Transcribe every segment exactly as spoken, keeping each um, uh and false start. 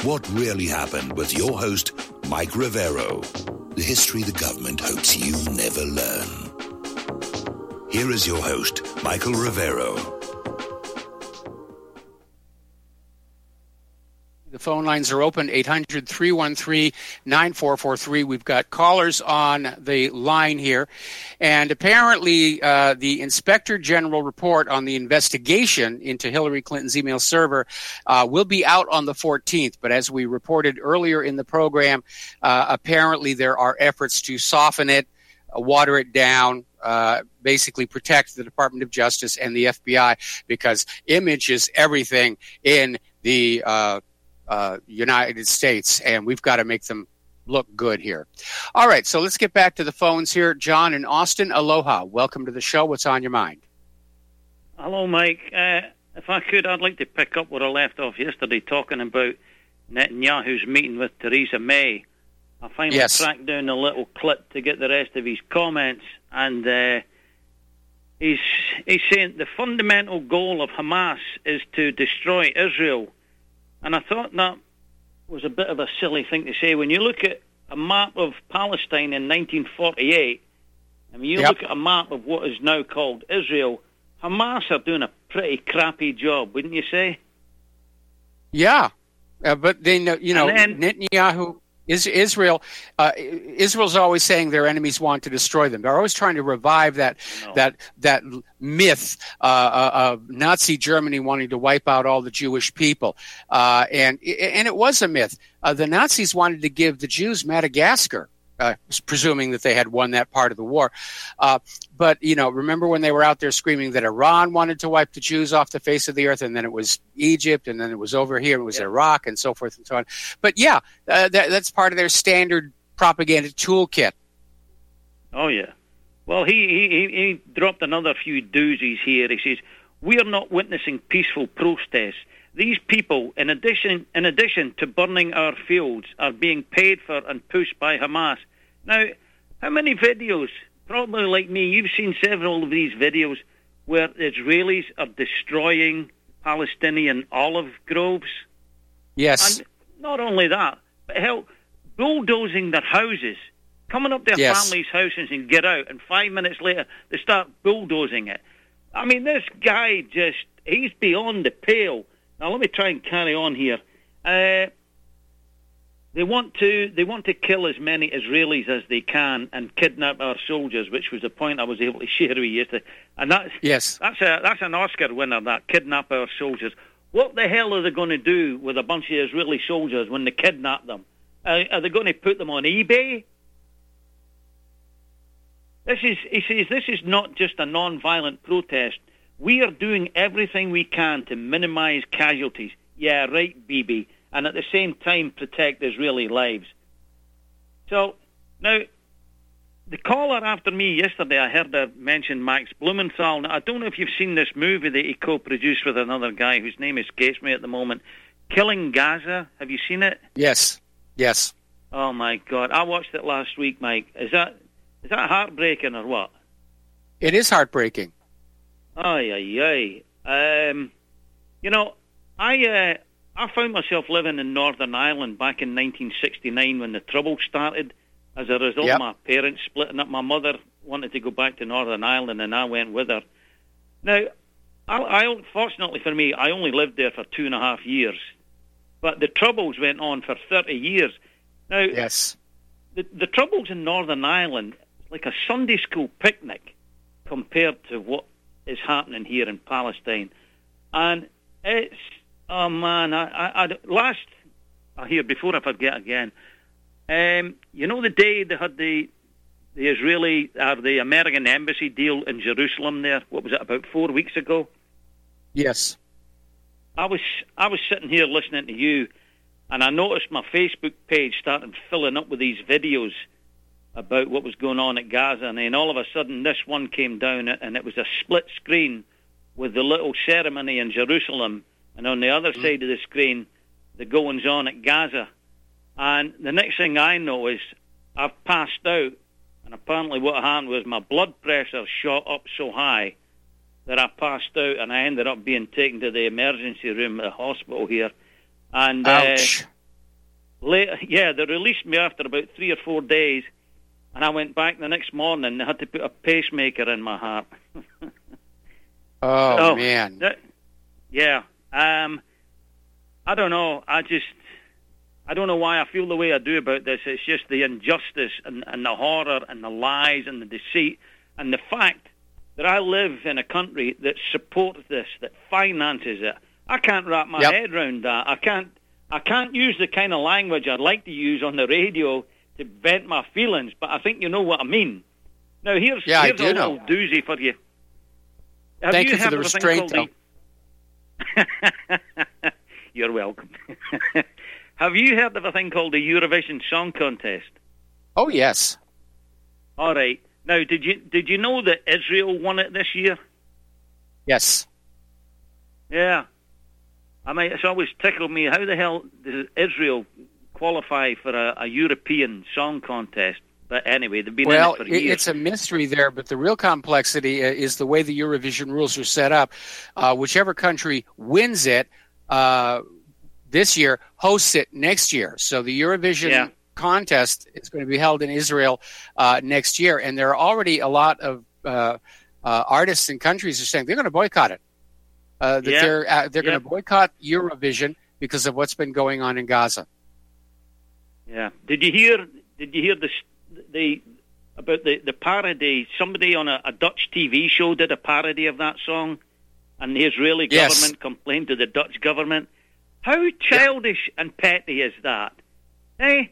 What Really Happened with your host, Mike Rivero. The history the government hopes you never learn. Here is your host, Michael Rivero. The phone lines are open, eight hundred, three one three, nine four four three. We've got callers on the line here. And apparently uh, the Inspector General report on the investigation into Hillary Clinton's email server uh, will be out on the fourteenth. But as we reported earlier in the program, uh, apparently there are efforts to soften it, uh, water it down, uh, basically protect the Department of Justice and the F B I, because image is everything in the uh Uh, United States, and we've got to make them look good here. All right, so let's get back to the phones here. John in Austin, aloha. Welcome to the show. What's on your mind? Hello, Mike. Uh, if I could, I'd like to pick up where I left off yesterday, talking about Netanyahu's meeting with Theresa May. I finally yes. tracked down a little clip to get the rest of his comments, and uh, he's, he's saying the fundamental goal of Hamas is to destroy Israel. And I thought that was a bit of a silly thing to say. When you look at a map of Palestine in nineteen forty-eight, and when you yep. look at a map of what is now called Israel, Hamas are doing a pretty crappy job, wouldn't you say? Yeah, uh, but then, uh, you know, then, Netanyahu... Is Israel? Uh, Israel's always saying their enemies want to destroy them. They're always trying to revive that no. that that myth uh, of Nazi Germany wanting to wipe out all the Jewish people, uh, and and it was a myth. Uh, the Nazis wanted to give the Jews Madagascar, uh, presuming that they had won that part of the war. Uh, but you know, remember when they were out there screaming that Iran wanted to wipe the Jews off the face of the earth, and then it was Egypt, and then it was over here, it was yeah. Iraq, and so forth and so on. But yeah, uh, that, that's part of their standard propaganda toolkit. Oh yeah. Well, he, he, he dropped another few doozies here. He says, "We are not witnessing peaceful protests. These people, in addition in addition to burning our fields, are being paid for and pushed by Hamas." Now, how many videos? Probably like me, you've seen several of these videos where Israelis are destroying Palestinian olive groves. Yes. And not only that, but hell, bulldozing their houses, coming up their yes. families' houses and get out, and five minutes later they start bulldozing it. I mean, this guy just, he's beyond the pale. Now, let me try and carry on here. Uh, they want to they want to kill as many Israelis as they can and kidnap our soldiers, which was the point I was able to share with you yesterday. And that's yes. that's a that's an Oscar winner, that kidnap our soldiers. What the hell are they going to do with a bunch of Israeli soldiers when they kidnap them? Uh, are they going to put them on eBay? This is he says this is not just a non-violent protest. We are doing everything we can to minimize casualties. Yeah, right, Bibi. And at the same time protect Israeli lives. So, now, the caller after me yesterday, I heard her mention Max Blumenthal. Now, I don't know if you've seen this movie that he co-produced with another guy whose name escapes me at the moment, Killing Gaza. Have you seen it? Yes, yes. Oh, my God. I watched it last week, Mike. Is that is that heartbreaking or what? It is heartbreaking. Ay, ay, ay. Um, you know, I... Uh, I found myself living in Northern Ireland back in nineteen sixty-nine when the Troubles started. As a result yep. of my parents splitting up, my mother wanted to go back to Northern Ireland, and I went with her. Now, I, I fortunately for me, I only lived there for two and a half years. But the Troubles went on for thirty years. Now, yes. the, the Troubles in Northern Ireland is like a Sunday school picnic compared to what is happening here in Palestine. And it's... Oh, man, I, I, I, last, uh, here, before I forget again, um, you know the day they had the the Israeli, or the American embassy deal in Jerusalem there, what was it, about four weeks ago? Yes. I was I was sitting here listening to you, and I noticed my Facebook page started filling up with these videos about what was going on at Gaza, and then all of a sudden this one came down, and it was a split screen with the little ceremony in Jerusalem, and on the other mm. side of the screen, the goings-on at Gaza. And the next thing I know is I've passed out, and apparently what happened was my blood pressure shot up so high that I passed out, and I ended up being taken to the emergency room at the hospital here. And uh, late, yeah, they released me after about three or four days, and I went back the next morning and they had to put a pacemaker in my heart. oh, so, man. That, yeah. Um, I don't know. I just, I don't know why I feel the way I do about this. It's just the injustice and, and the horror and the lies and the deceit and the fact that I live in a country that supports this, that finances it. I can't wrap my yep. head around that. I can't, I can't use the kind of language I'd like to use on the radio to vent my feelings, but I think you know what I mean. Now, here's, yeah, here's I do a little know. doozy for you. Have Thank you, you for the restraint, though. The... You're welcome. Have you heard of a thing called the Eurovision Song Contest? Oh, yes. All right. Now, did you did you know that Israel won it this year? Yes. Yeah. I mean, it's always tickled me. How the hell does Israel qualify for a, a European Song Contest? But anyway, they've been well, in it for years. It's a mystery there, but the real complexity is the way the Eurovision rules are set up. Uh, whichever country wins it uh, this year hosts it next year. So the Eurovision yeah. contest is going to be held in Israel uh, next year, and there are already a lot of uh, uh, artists and countries are saying they're going to boycott it. Uh, that yeah. they're uh, they're yeah. going to boycott Eurovision because of what's been going on in Gaza. Yeah. Did you hear? Did you hear the the about the, the parody? Somebody on a, a Dutch T V show did a parody of that song, and the Israeli yes. government complained to the Dutch government. How childish yeah. and petty is that? Hey,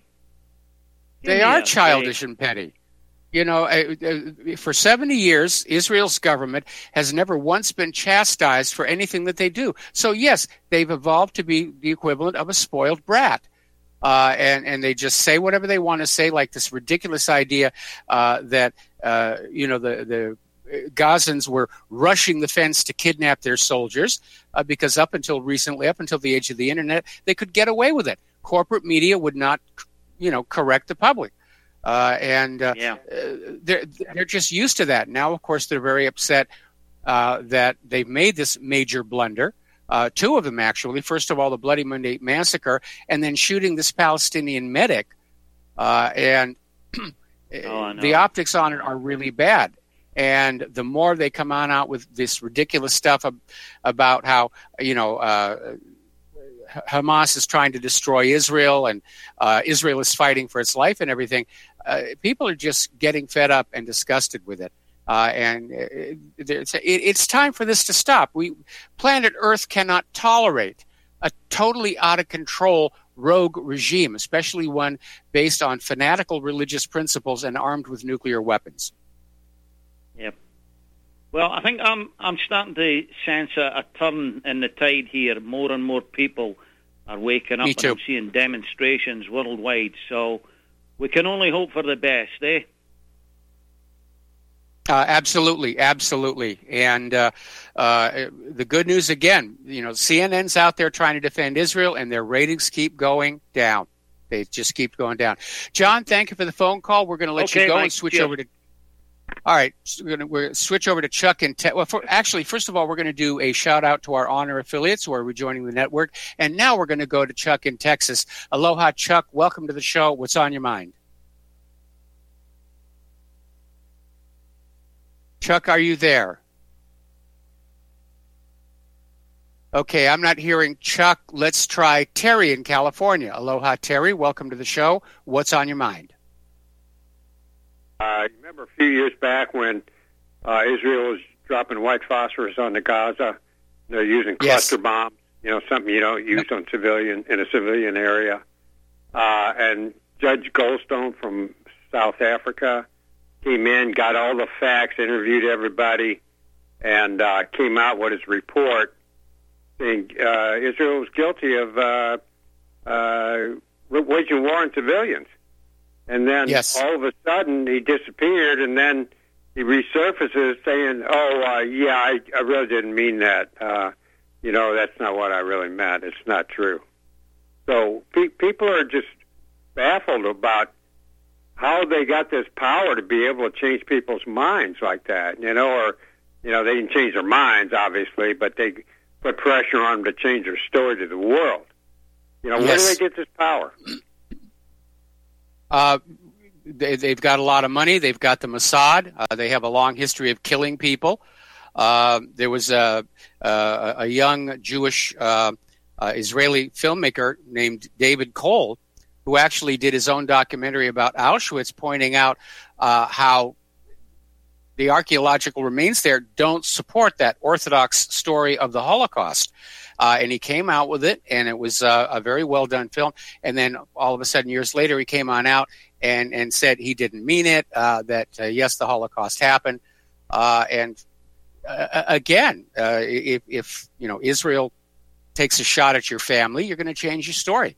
they are childish day. and petty. You know, uh, uh, for seventy years, Israel's government has never once been chastised for anything that they do. So, yes, they've evolved to be the equivalent of a spoiled brat. Uh, and, and they just say whatever they want to say, like this ridiculous idea uh, that, uh, you know, the, the Gazans were rushing the fence to kidnap their soldiers uh, because up until recently, up until the age of the Internet, they could get away with it. Corporate media would not, you know, correct the public. Uh, and uh, yeah. uh, they're, they're just used to that. Now, of course, they're very upset uh, that they've made this major blunder. Uh, two of them, actually. First of all, the Bloody Monday massacre, and then shooting this Palestinian medic. Uh, and oh, the optics on it are really bad. And the more they come on out with this ridiculous stuff ab- about how, you know, uh, Hamas is trying to destroy Israel and uh, Israel is fighting for its life and everything, uh, people are just getting fed up and disgusted with it. Uh, and it, it's, it, it's time for this to stop. We, planet Earth cannot tolerate a totally out of control rogue regime, especially one based on fanatical religious principles and armed with nuclear weapons. Yep. Well, I think I'm I'm starting to sense a, a turn in the tide here. More and more people are waking up, Me too. and I'm seeing demonstrations worldwide. So we can only hope for the best, eh? Uh, absolutely, absolutely. And uh, uh, the good news, again, you know, C N N's out there trying to defend Israel, and their ratings keep going down. They just keep going down. John, thank you for the phone call. We're going to let okay, you go Mike, and switch yeah. over to... All right, so we're going to switch over to Chuck and... Te- well, for, actually, first of all, we're going to do a shout-out to our Honor affiliates who are rejoining the network. And now we're going to go to Chuck in Texas. Aloha, Chuck. Welcome to the show. What's on your mind? Chuck, are you there? Okay, I'm not hearing Chuck. Let's try Terry in California. Aloha, Terry. Welcome to the show. What's on your mind? I remember a few years back when uh, Israel was dropping white phosphorus on the Gaza. They're using cluster yes. bombs, you know, something you don't use yep. on civilian in a civilian area. Uh, and Judge Goldstone from South Africa came in, got all the facts, interviewed everybody, and uh, came out with his report saying uh, Israel was guilty of uh, uh, waging war on civilians. And then yes. all of a sudden he disappeared, and then he resurfaces saying, oh, uh, yeah, I, I really didn't mean that. Uh, you know, that's not what I really meant. It's not true. So pe- people are just baffled about how they got this power to be able to change people's minds like that, you know, or, you know, they didn't change their minds, obviously, but they put pressure on them to change their story to the world. You know, yes. where do they get this power? Uh, they, they've got a lot of money. They've got the Mossad. Uh, they have a long history of killing people. Uh, there was a, a, a young Jewish uh, uh, Israeli filmmaker named David Cole who actually did his own documentary about Auschwitz, pointing out uh, how the archaeological remains there don't support that Orthodox story of the Holocaust. Uh, and he came out with it, and it was uh, a very well-done film. And then all of a sudden, years later, he came on out and, and said he didn't mean it, uh, that, uh, yes, the Holocaust happened. Uh, and uh, again, uh, if, if you know Israel takes a shot at your family, you're going to change your story.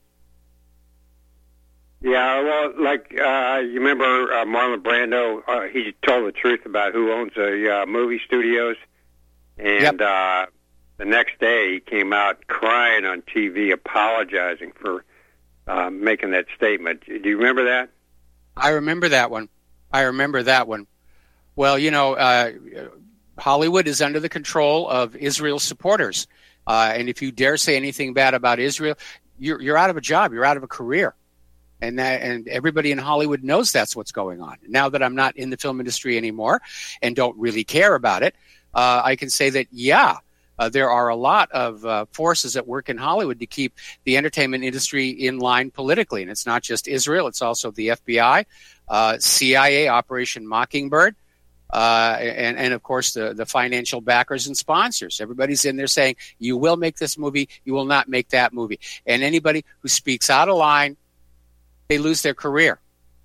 Yeah, well, like uh, you remember uh, Marlon Brando, uh, he told the truth about who owns the uh, movie studios. And yep. uh, the next day he came out crying on T V, apologizing for uh, making that statement. Do you remember that? I remember that one. I remember that one. Well, you know, uh, Hollywood is under the control of Israel's supporters. Uh, and if you dare say anything bad about Israel, you're, you're out of a job. You're out of a career. And that, and everybody in Hollywood knows that's what's going on. Now that I'm not in the film industry anymore and don't really care about it, uh, I can say that, yeah, uh, there are a lot of uh, forces at work in Hollywood to keep the entertainment industry in line politically. And it's not just Israel. It's also the F B I, uh, C I A, Operation Mockingbird, uh, and, and, of course, the, the financial backers and sponsors. Everybody's in there saying, you will make this movie, you will not make that movie. And anybody who speaks out of line, they lose their career.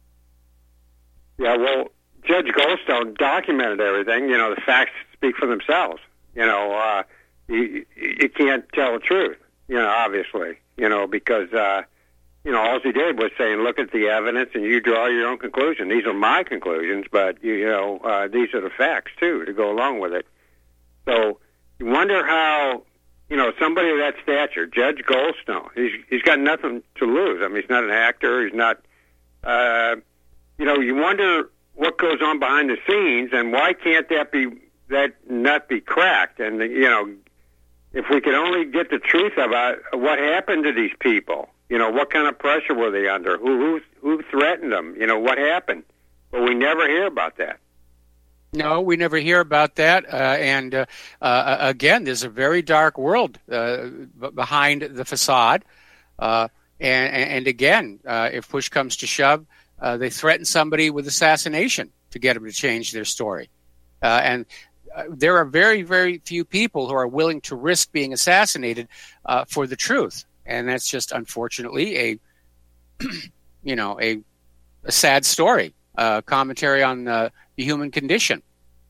Yeah, well, Judge Goldstone documented everything. You know, the facts speak for themselves. You know, uh, you, you can't tell the truth, you know, obviously, you know, because, uh, you know, all he did was saying, look at the evidence and you draw your own conclusion. These are my conclusions, but, you know, uh, these are the facts, too, to go along with it. So you wonder how... You know, somebody of that stature, Judge Goldstone, he's he's got nothing to lose. I mean, he's not an actor. He's not, uh, you know, you wonder what goes on behind the scenes, and why can't that be that nut be cracked? And you know, if we could only get the truth about what happened to these people, you know, what kind of pressure were they under? Who who who threatened them? You know, what happened? But we never hear about that. No, we never hear about that. Uh, and uh, uh, again, there's a very dark world uh, behind the facade. Uh, and, and again, uh, if push comes to shove, uh, they threaten somebody with assassination to get them to change their story. Uh, and uh, there are very, very few people who are willing to risk being assassinated uh, for the truth. And that's just, unfortunately, a you know a, a sad story. Uh, commentary on uh, the human condition.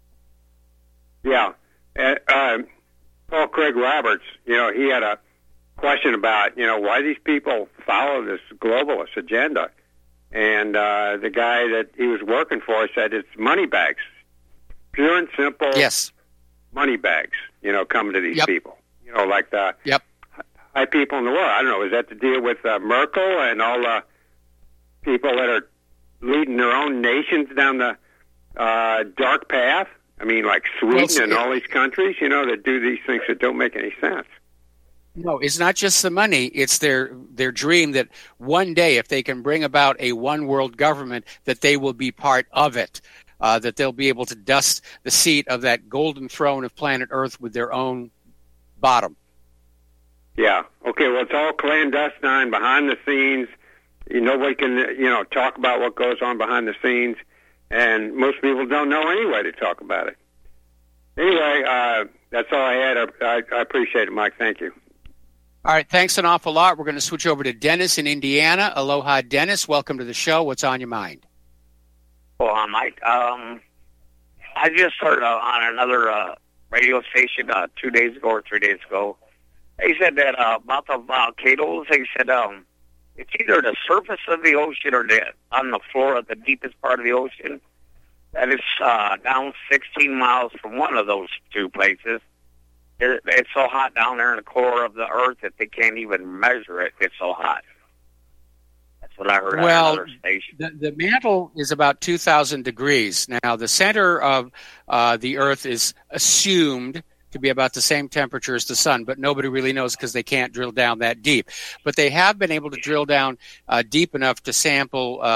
Yeah. Uh, uh, Paul Craig Roberts, you know, he had a question about, you know, why these people follow this globalist agenda. And uh, the guy that he was working for said it's money bags. Pure and simple yes. money bags, you know, coming to these yep. people. You know, like the yep. high people in the world. I don't know, is that to deal with uh, Merkel and all the people that are leading their own nations down the uh, dark path? I mean, like Sweden well, and all these countries, you know, that do these things that don't make any sense. No, it's not just the money. It's their their dream that one day, if they can bring about a one-world government, that they will be part of it, uh, that they'll be able to dust the seat of that golden throne of planet Earth with their own bottom. Yeah. Okay, well, it's all clandestine, behind the scenes. Nobody can, you know, talk about what goes on behind the scenes, and most people don't know anyway to talk about it. Anyway, uh, that's all I had. I, I appreciate it, Mike. Thank you. All right, thanks an awful lot. We're going to switch over to Dennis in Indiana. Aloha, Dennis. Welcome to the show. What's on your mind? Well, Mike, um, I just heard uh, on another uh, radio station uh, two days ago or three days ago, they said that uh, about the volcanoes, they said... Um, it's either the surface of the ocean or the, on the floor of the deepest part of the ocean. That is uh, down sixteen miles from one of those two places. It, it's so hot down there in the core of the earth that they can't even measure it. It's so hot. That's what I heard well, on another station. The, the mantle is about two thousand degrees. Now, the center of uh, the earth is assumed to be about the same temperature as the sun, but nobody really knows because they can't drill down that deep. But they have been able to drill down uh, deep enough to sample uh,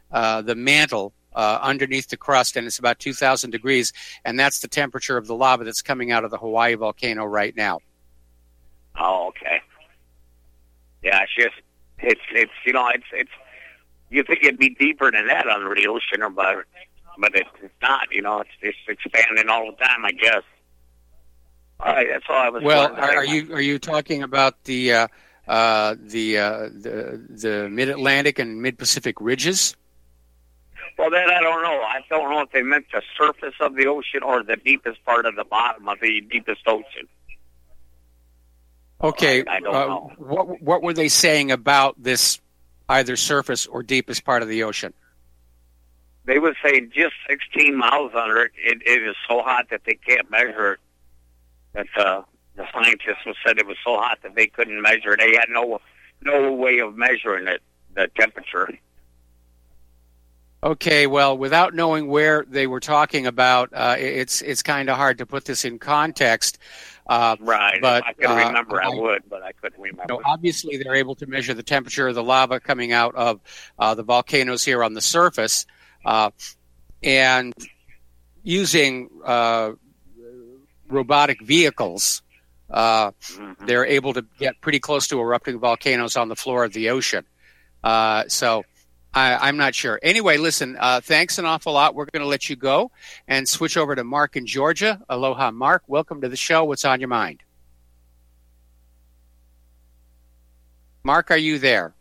uh, the mantle uh, underneath the crust, and it's about two thousand degrees, and that's the temperature of the lava that's coming out of the Hawaii volcano right now. Oh, okay. Yeah, it's just, it's, it's you know, it's, it's, you think it'd be deeper than that under the ocean, or but, but it's not, you know, it's, it's expanding all the time, I guess. All right, that's all I was. Well, are, are you are you talking about the uh, uh, the, uh, the the Mid-Atlantic and Mid-Pacific ridges? Well, that I don't know. I don't know if they meant the surface of the ocean or the deepest part of the bottom of the deepest ocean. Okay, I, I don't uh, know. What what were they saying about this either surface or deepest part of the ocean? They would say just sixteen miles under it. It, it is so hot that they can't measure it. That uh, the scientists said it was so hot that they couldn't measure it. They had no no way of measuring it, the temperature. Okay, well, without knowing where they were talking about, uh, it's it's kind of hard to put this in context. Uh, right. But, if I could uh, remember, I, I would, but I couldn't remember. You know, obviously, they're able to measure the temperature of the lava coming out of uh, the volcanoes here on the surface, uh, and using uh, robotic vehicles, uh, mm-hmm. they're able to get pretty close to erupting volcanoes on the floor of the ocean. Uh, so I, I'm not sure. Anyway, listen, uh, thanks an awful lot. We're going to let you go and switch over to Mark in Georgia. Aloha, Mark. Welcome to the show. What's on your mind? Mark, are you there?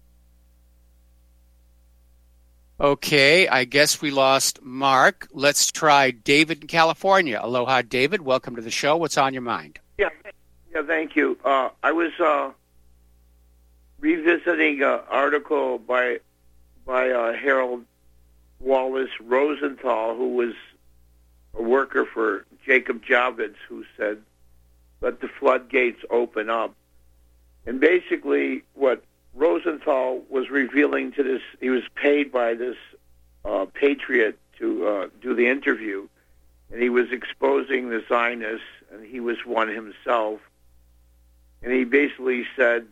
Okay, I guess we lost Mark. Let's try David in California. Aloha, David. Welcome to the show. What's on your mind? Yeah, yeah. Thank you. Uh, I was uh, revisiting an article by by uh, Harold Wallace Rosenthal, who was a worker for Jacob Javits, who said, "Let the floodgates open up." And basically, what Rosenthal was revealing to this, he was paid by this uh, patriot to uh, do the interview, and he was exposing the Zionists, and he was one himself. And he basically said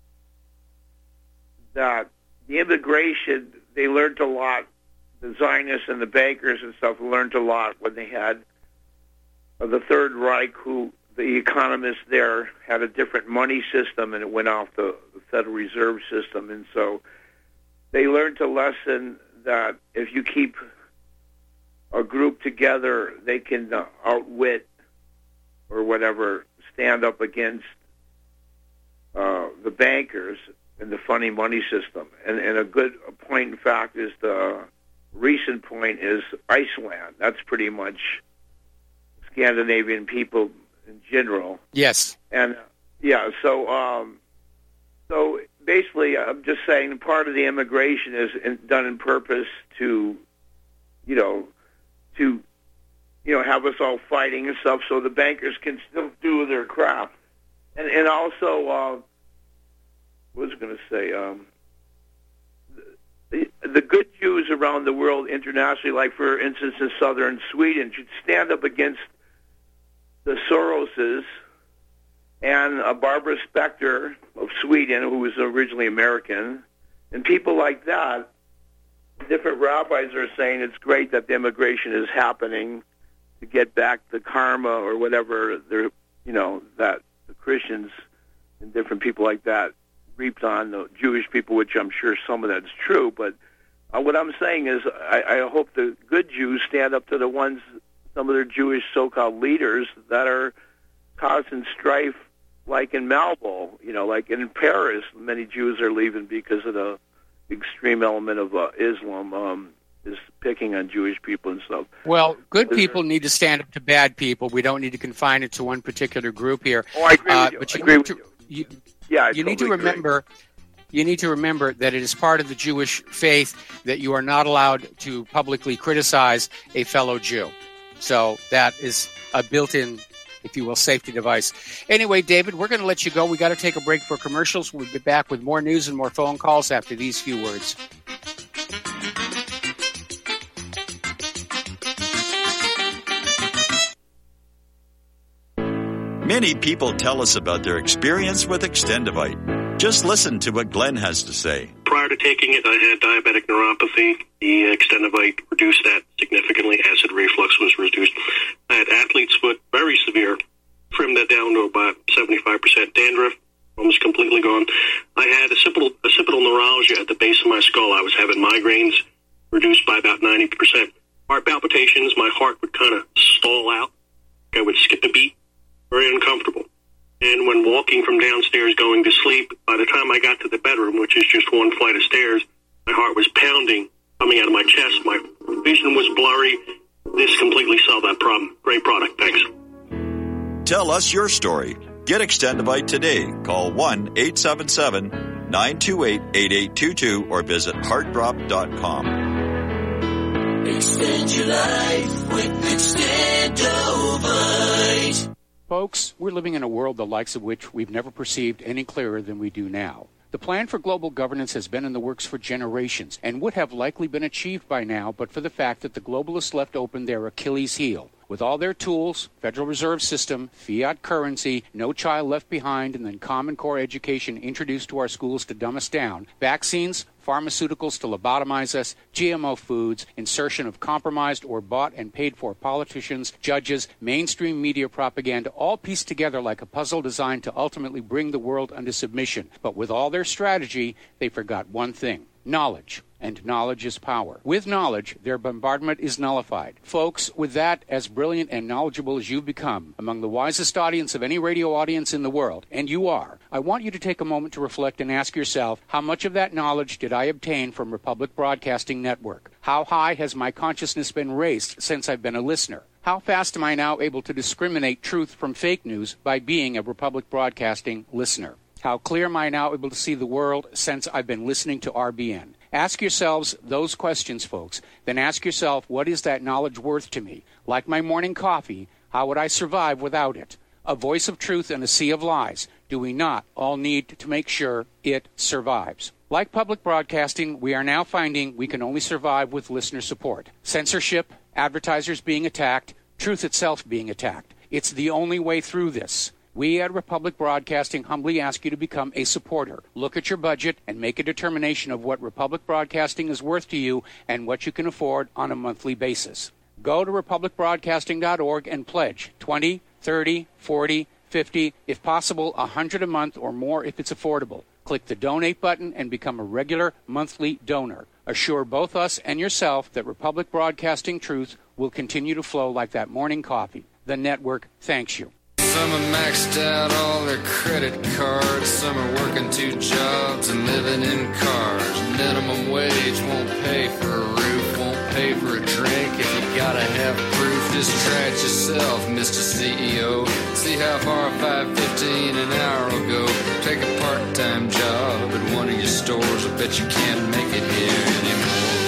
that the immigration, they learned a lot, the Zionists and the bankers and stuff learned a lot when they had uh, the Third Reich, who the economists there had a different money system, and it went off the, the Federal Reserve System. And so they learned a lesson that if you keep a group together, they can uh, outwit or whatever, stand up against uh, the bankers and the funny money system. And, and a good point, in fact, is the recent point is Iceland. That's pretty much Scandinavian people in general. Yes. And yeah, so um, so basically, I'm just saying part of the immigration is in, done in purpose to, you know, to, you know, have us all fighting and stuff, so the bankers can still do their crap. And and also, uh, what was I going to say? Um, the, the good Jews around the world internationally, like for instance in southern Sweden, should stand up against the Soroses and uh, Barbara Specter of Sweden, who was originally American, and people like that. Different rabbis are saying it's great that the immigration is happening to get back the karma or whatever they're, you know, that the Christians and different people like that reaped on the Jewish people, which I'm sure some of that's true. But uh, what I'm saying is I, I hope the good Jews stand up to the ones, some of their Jewish so-called leaders that are causing strife, like in Malbo, you know, like in Paris, many Jews are leaving because of the extreme element of uh, Islam um, is picking on Jewish people and stuff. Well, good people need to stand up to bad people. We don't need to confine it to one particular group here. Oh, I agree uh, with you. But I you agree need with to, you. you, yeah, I you totally need to remember. Agree. You need to remember that it is part of the Jewish faith that you are not allowed to publicly criticize a fellow Jew. So that is a built-in, if you will, safety device. Anyway, David, we're going to let you go. We got to take a break for commercials. We'll be back with more news and more phone calls after these few words. Many people tell us about their experience with Extendivite. Just listen to what Glenn has to say. Prior started taking it, I had diabetic neuropathy. The Extendivite reduced that significantly. Acid reflux was reduced. I had athlete's foot, very severe. Trimmed that down to about seventy-five percent. Dandruff, almost completely gone. I had occipital, occipital neuralgia at the base of my skull. I was having migraines, reduced by about ninety percent. Heart palpitations, my heart would kind of stall out. I would skip a beat. Very uncomfortable. And when walking from downstairs going to sleep, by the time I got to the bedroom, which is just one flight of stairs, my heart was pounding, coming out of my chest. My vision was blurry. This completely solved that problem. Great product. Thanks. Tell us your story. Get Extendivite today. Call one eight seven seven, nine two eight, eight eight two two or visit heart drop dot com. Extend your life with Extendivite. Folks, we're living in a world the likes of which we've never perceived any clearer than we do now. The plan for global governance has been in the works for generations and would have likely been achieved by now but for the fact that the globalists left open their Achilles heel. With all their tools, Federal Reserve System, fiat currency, no child left behind, and then Common Core education introduced to our schools to dumb us down, vaccines, pharmaceuticals to lobotomize us, G M O foods, insertion of compromised or bought and paid for politicians, judges, mainstream media propaganda, all pieced together like a puzzle designed to ultimately bring the world under submission. But with all their strategy, they forgot one thing: knowledge. And knowledge is power. With knowledge, their bombardment is nullified. Folks, with that, as brilliant and knowledgeable as you've become, among the wisest audience of any radio audience in the world, and you are, I want you to take a moment to reflect and ask yourself, how much of that knowledge did I obtain from Republic Broadcasting Network? How high has my consciousness been raised since I've been a listener? How fast am I now able to discriminate truth from fake news by being a Republic Broadcasting listener? How clear am I now able to see the world since I've been listening to R B N? Ask yourselves those questions, folks. Then ask yourself, what is that knowledge worth to me? Like my morning coffee, how would I survive without it? A voice of truth in a sea of lies. Do we not all need to make sure it survives? Like public broadcasting, we are now finding we can only survive with listener support. Censorship, advertisers being attacked, truth itself being attacked. It's the only way through this. We at Republic Broadcasting humbly ask you to become a supporter. Look at your budget and make a determination of what Republic Broadcasting is worth to you and what you can afford on a monthly basis. Go to republic broadcasting dot org and pledge twenty, thirty, forty, fifty, if possible, one hundred a month or more if it's affordable. Click the donate button and become a regular monthly donor. Assure both us and yourself that Republic Broadcasting truth will continue to flow like that morning coffee. The network thanks you. Some have maxed out all their credit cards. Some are working two jobs and living in cars. Minimum wage won't pay for a roof, won't pay for a drink. If you gotta have proof, just try it yourself, Mister C E O. See how far five fifteen an hour will go. Take a part-time job at one of your stores. I bet you can't make it here anymore.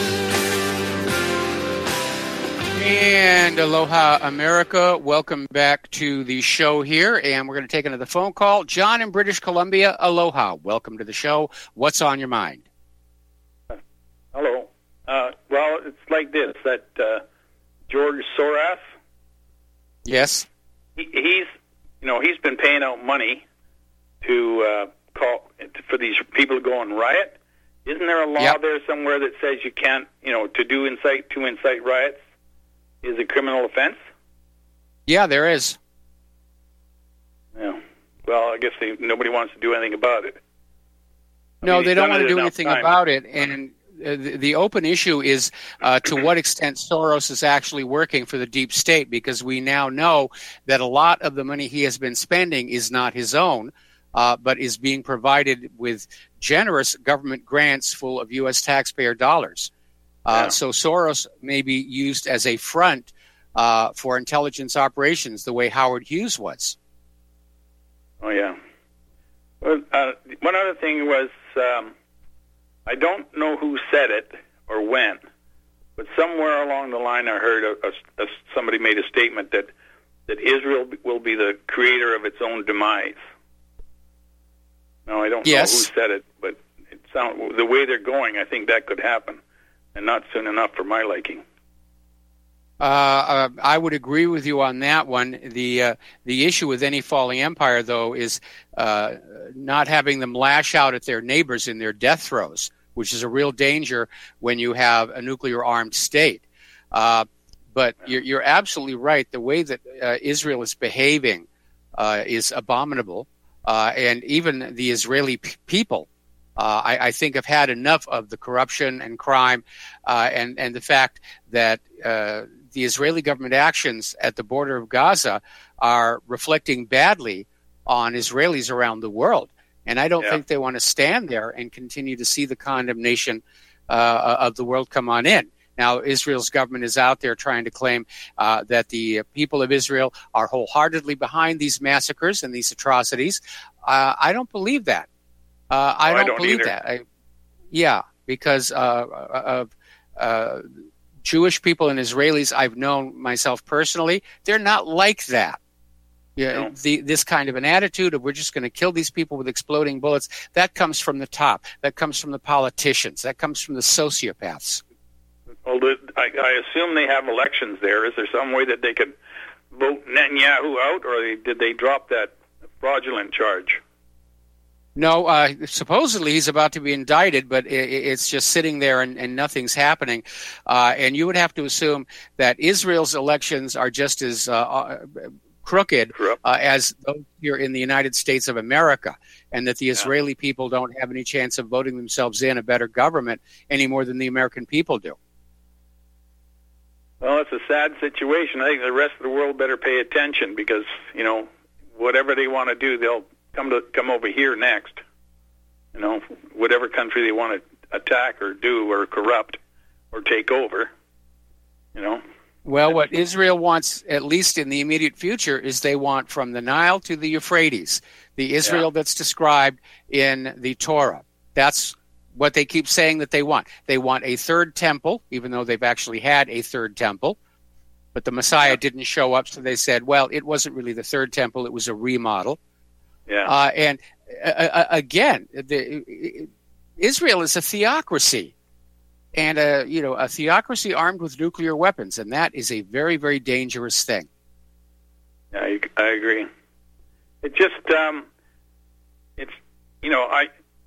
And aloha, America. Welcome back to the show here. And we're going to take another phone call. John in British Columbia, aloha. Welcome to the show. What's on your mind? Hello. Uh, well, it's like this, that uh, George Soros. Yes. He, he's, you know, he's been paying out money to uh, call for these people to go and riot. Isn't there a law yep. there somewhere that says you can't, you know, to do incite to incite riots is a criminal offense? Yeah, there is. Yeah. Well, I guess they, nobody wants to do anything about it. I no, mean, they don't want to do anything time. about it. And uh, the, the open issue is uh, to what extent Soros is actually working for the deep state, because we now know that a lot of the money he has been spending is not his own, uh, but is being provided with generous government grants full of U S taxpayer dollars. Uh, yeah. So Soros may be used as a front uh, for intelligence operations, the way Howard Hughes was. Oh, yeah. Well, uh, one other thing was, um, I don't know who said it or when, but somewhere along the line I heard a, a, a, somebody made a statement that, that Israel will be the creator of its own demise. No, I don't yes. know who said it, but it sound, the way they're going, I think that could happen. And not soon enough for my liking. Uh, uh, I would agree with you on that one. The uh, the issue with any falling empire, though, is uh, not having them lash out at their neighbors in their death throes. which is a real danger when you have a nuclear-armed state. Uh, but you're, you're absolutely right. The way that uh, Israel is behaving uh, is abominable. Uh, and even the Israeli p- people, uh, I, I think, have had enough of the corruption and crime uh, and, and the fact that uh, the Israeli government actions at the border of Gaza are reflecting badly on Israelis around the world. And I don't yeah. think they want to stand there and continue to see the condemnation uh, of the world come on in. Now, Israel's government is out there trying to claim uh, that the people of Israel are wholeheartedly behind these massacres and these atrocities. Uh, I don't believe that. Uh, I, no, don't I don't believe either. that. I, yeah, because uh, of uh, Jewish people and Israelis I've known myself personally, they're not like that. Yeah, no. the, this kind of an attitude of we're just going to kill these people with exploding bullets, that comes from the top. That comes from the politicians. That comes from the sociopaths. Well, I, I assume they have elections there. Is there some way that they could vote Netanyahu out, or did they drop that fraudulent charge? No, uh, supposedly he's about to be indicted, but it, it's just sitting there and, and nothing's happening. Uh, and you would have to assume that Israel's elections are just as uh, crooked uh, as those here in the United States of America, and that the Israeli yeah. people don't have any chance of voting themselves in a better government any more than the American people do. Well, it's a sad situation. I think the rest of the world better pay attention because, you know, whatever they want to do, they'll come to come over here next. You know, whatever country they want to attack or do or corrupt or take over, you know. Well, what Israel wants, at least in the immediate future, is they want from the Nile to the Euphrates, the Israel yeah. that's described in the Torah. That's what they keep saying that they want. They want a third temple, even though they've actually had a third temple. But the Messiah yeah. didn't show up, so they said, well, it wasn't really the third temple, it was a remodel. Yeah. Uh, and uh, uh, again, the, Israel is a theocracy. And, a, you know, a theocracy armed with nuclear weapons, and that is a very, very dangerous thing. Yeah, I, I agree. It just, um, it's, you know, I...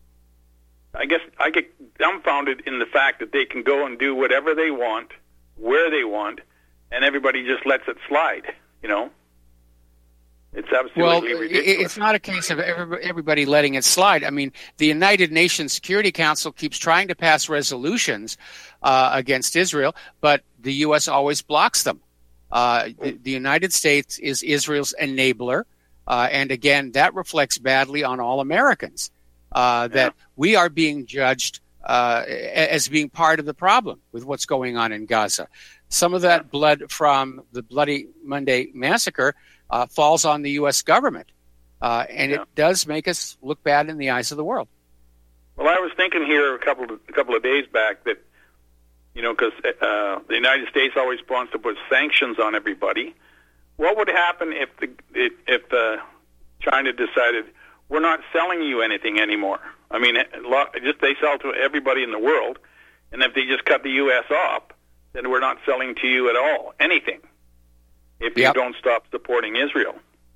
I guess I get dumbfounded in the fact that they can go and do whatever they want, where they want, and everybody just lets it slide, you know? It's absolutely well, ridiculous. It's not a case of everybody letting it slide. I mean, the United Nations Security Council keeps trying to pass resolutions uh, against Israel, but the U S always blocks them. Uh, the, the United States is Israel's enabler, uh, and again, that reflects badly on all Americans. Uh, that yeah. we are being judged uh, as being part of the problem with what's going on in Gaza. Some of that yeah. blood from the Bloody Monday massacre uh, falls on the U S government, uh, and yeah. it does make us look bad in the eyes of the world. Well, I was thinking here a couple of, a couple of days back that, you know, because uh, the United States always wants to put sanctions on everybody. What would happen if the if uh, China decided, we're not selling you anything anymore? I mean, just they sell to everybody in the world, and if they just cut the U S off, then we're not selling to you at all, anything, if yep. you don't stop supporting Israel.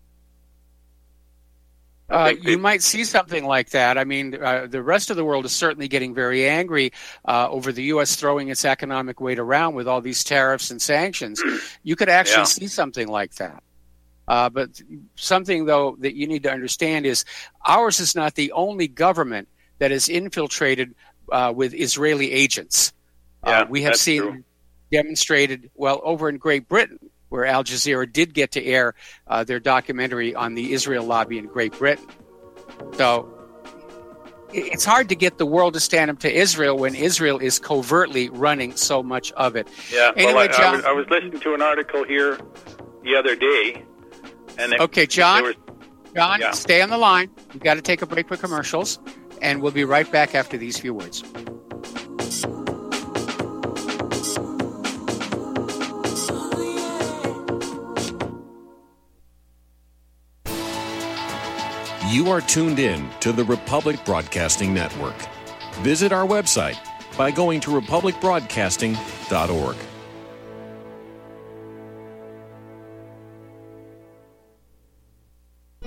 Uh, you might see something like that. I mean, uh, the rest of the world is certainly getting very angry uh, over the U S throwing its economic weight around with all these tariffs and sanctions. You could actually yeah. see something like that. Uh, but something, though, that you need to understand is ours is not the only government that is infiltrated uh, with Israeli agents. Yeah, uh, we have seen true. demonstrated, well, over in Great Britain, where Al Jazeera did get to air uh, their documentary on the Israel lobby in Great Britain. So it's hard to get the world to stand up to Israel when Israel is covertly running so much of it. Yeah, anyway, well, I, John, I, was, I was listening to an article here the other day. And it, okay, John, was, John, yeah. stay on the line. We've got to take a break for commercials, and we'll be right back after these few words. You are tuned in to the Republic Broadcasting Network. Visit our website by going to republic broadcasting dot org.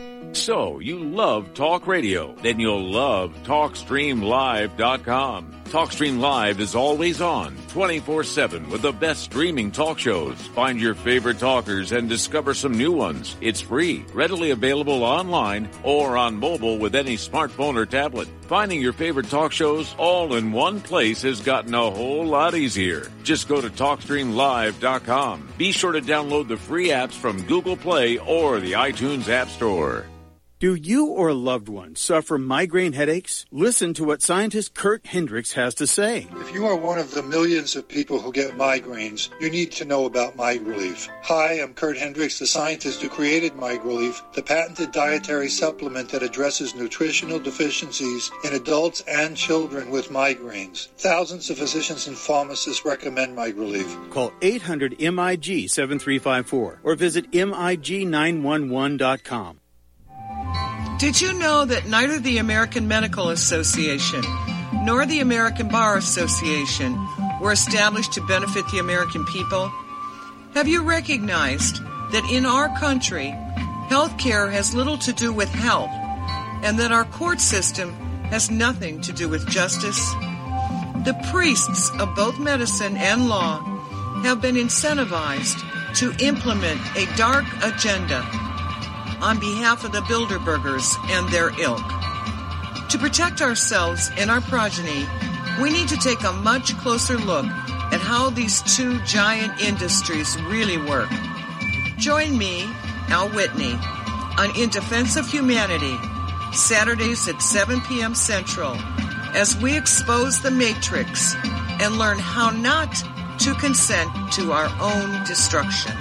So, you love talk radio? Then you'll love talk stream live dot com. TalkStream Live is always on, twenty-four seven, with the best streaming talk shows. Find your favorite talkers and discover some new ones. It's free, readily available online or on mobile with any smartphone or tablet. Finding your favorite talk shows all in one place has gotten a whole lot easier. Just go to talk stream live dot com. Be sure to download the free apps from Google Play or the iTunes App Store. Do you or a loved one suffer migraine headaches? Listen to what scientist Kurt Hendricks has to say. If you are one of the millions of people who get migraines, you need to know about MigRelief. Hi, I'm Kurt Hendricks, the scientist who created MigRelief, the patented dietary supplement that addresses nutritional deficiencies in adults and children with migraines. Thousands of physicians and pharmacists recommend MigRelief. Call eight hundred M I G seven three five four or visit M I G nine one one dot com. Did you know that neither the American Medical Association nor the American Bar Association were established to benefit the American people? Have you recognized that in our country, health care has little to do with health, and that our court system has nothing to do with justice? The priests of both medicine and law have been incentivized to implement a dark agenda on behalf of the Bilderbergers and their ilk. To protect ourselves and our progeny, we need to take a much closer look at how these two giant industries really work. Join me, Al Whitney, on In Defense of Humanity, Saturdays at seven p.m. Central, as we expose the Matrix and learn how not to consent to our own destruction.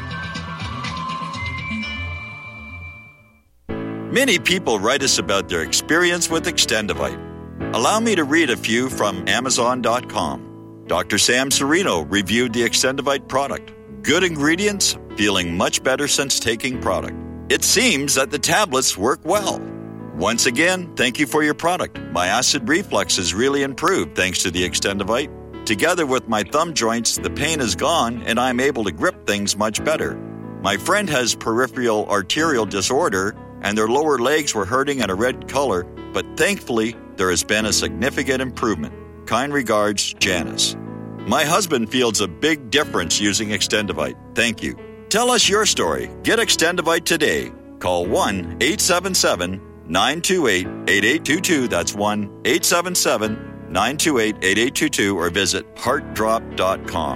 Many people write us about their experience with Extendivite. Allow me to read a few from Amazon dot com. Doctor Sam Serino reviewed the Extendivite product. Good ingredients, feeling much better since taking product. It seems that the tablets work well. Once again, thank you for your product. My acid reflux has really improved thanks to the Extendivite. Together with my thumb joints, the pain is gone and I'm able to grip things much better. My friend has peripheral arterial disorder and their lower legs were hurting in a red color, but thankfully, there has been a significant improvement. Kind regards, Janice. My husband feels a big difference using Extendivite. Thank you. Tell us your story. Get Extendivite today. Call one eight seven seven nine two eight eight eight two two. That's one eight seven seven nine two eight eight eight two two or visit heart drop dot com.